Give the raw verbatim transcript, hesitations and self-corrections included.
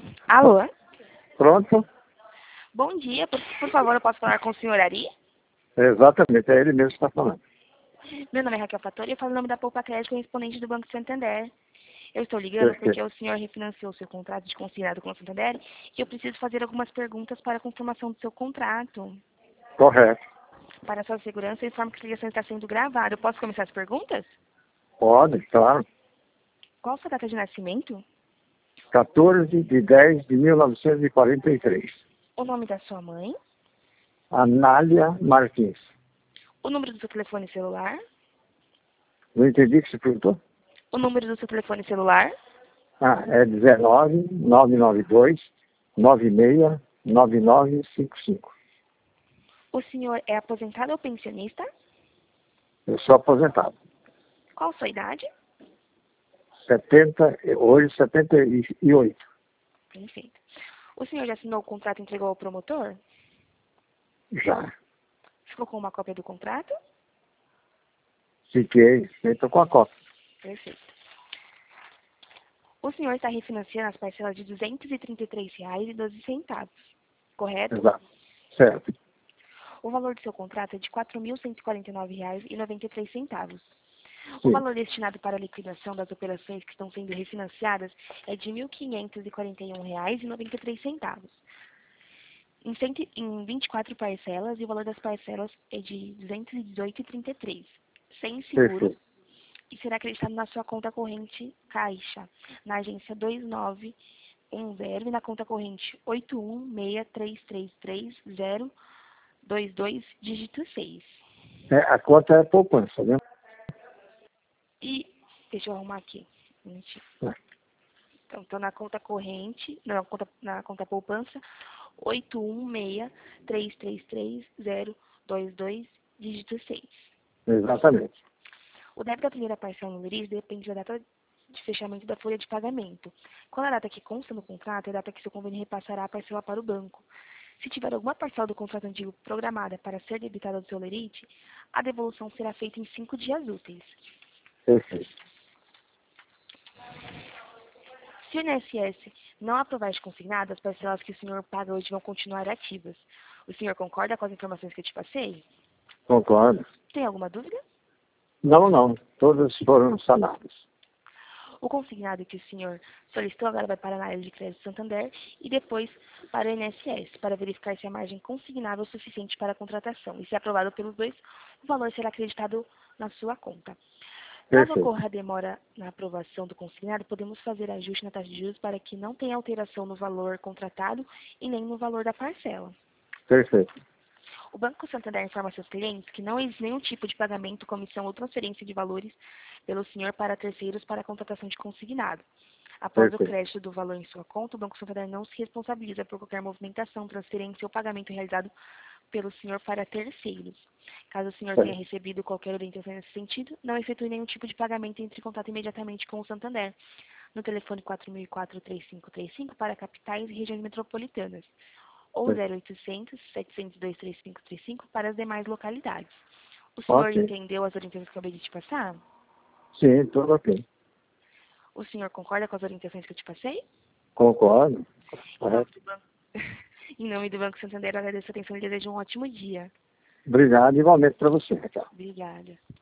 Alô? Pronto? Bom dia, por, por favor, eu posso falar com o senhor Ari? Exatamente, é ele mesmo que está falando. Meu nome é Raquel Fattori e eu falo em nome da Poupa Crédito, correspondente do Banco Santander. Eu estou ligando porque Perfeito. o senhor refinanciou seu contrato de consignado com o Santander e eu preciso fazer algumas perguntas para a confirmação do seu contrato. Correto. Para a sua segurança, eu informo que a ligação está sendo gravada. Eu posso começar as perguntas? Pode, claro. Qual a sua data de nascimento? quatorze de dez de mil novecentos e quarenta e três. O nome da sua mãe? Anália Martins. O número do seu telefone celular? Não entendi o que você perguntou? O número do seu telefone celular? Ah, é dezenove, nove nove dois, nove seis, nove nove cinco cinco. O senhor é aposentado ou pensionista? Eu sou aposentado. Qual a sua idade? setenta, hoje setenta e oito. Perfeito. O senhor já assinou o contrato e entregou ao promotor? Já. Ficou com uma cópia do contrato? Fiquei feito com a cópia. Perfeito. O senhor está refinanciando as parcelas de duzentos e trinta e três reais e doze centavos, correto? Exato. Certo. O valor do seu contrato é de quatro mil cento e quarenta e nove reais e noventa e três centavos. O Sim. valor destinado para a liquidação das operações que estão sendo refinanciadas é de mil quinhentos e quarenta e um reais e noventa e três centavos. Em, cento, em vinte e quatro parcelas, e o valor das parcelas é de duzentos e dezoito reais e trinta e três centavos, sem seguro, Perfeito. e será acreditado na sua conta corrente Caixa, na agência dois nove um zero e na conta corrente oito um seis três três três zero dois dois, dígito seis. É, a conta é poupança, né? E, deixa eu arrumar aqui, um minutinho. É. Então, estou na conta corrente, na conta, na conta poupança, oito um seis três três três zero dois dois, dígito seis. Exatamente. O débito da primeira parcela no LIRIS depende da data de fechamento da folha de pagamento. Quando a data que consta no contrato é a data que seu convênio repassará a parcela para o banco. Se tiver alguma parcela do contrato antigo programada para ser debitada do seu lerite, a devolução será feita em cinco dias úteis. Perfeito. Se o I N S S não aprovar de consignado, as parcelas que o senhor paga hoje vão continuar ativas. O senhor concorda com as informações que eu te passei? Concordo. Tem alguma dúvida? Não, não. Todas foram sanadas. O consignado que o senhor solicitou agora vai para a análise de crédito Santander e depois para o I N S S, para verificar se a margem consignável é suficiente para a contratação. E se aprovado pelos dois, o valor será acreditado na sua conta. Caso Perfeito. ocorra demora na aprovação do consignado, podemos fazer ajuste na taxa de juros para que não tenha alteração no valor contratado e nem no valor da parcela. Perfeito. O Banco Santander informa a seus clientes que não existe nenhum tipo de pagamento, comissão ou transferência de valores pelo senhor para terceiros para a contratação de consignado. Após o Perfeito. crédito do valor em sua conta, o Banco Santander não se responsabiliza por qualquer movimentação, transferência ou pagamento realizado pelo senhor para terceiros. Caso o senhor tenha Certo. recebido qualquer orientação nesse sentido, não efetue nenhum tipo de pagamento e entre em contato imediatamente com o Santander, no telefone quatro mil e quatro, três cinco três cinco para capitais e regiões metropolitanas, ou zero oitocentos, setecentos e dois, três cinco três cinco para as demais localidades. O senhor Ok. entendeu as orientações que eu acabei de te passar? Sim, tudo ok. O senhor concorda com as orientações que eu te passei? Concordo. Em nome Correto. do Banco, em nome do Banco Santander, eu agradeço a atenção e desejo um ótimo dia. Obrigado igualmente para você, Raquel. Obrigada.